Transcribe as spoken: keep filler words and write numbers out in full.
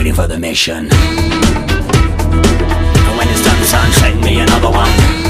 waiting for the mission. And when it's done, son, send me another one.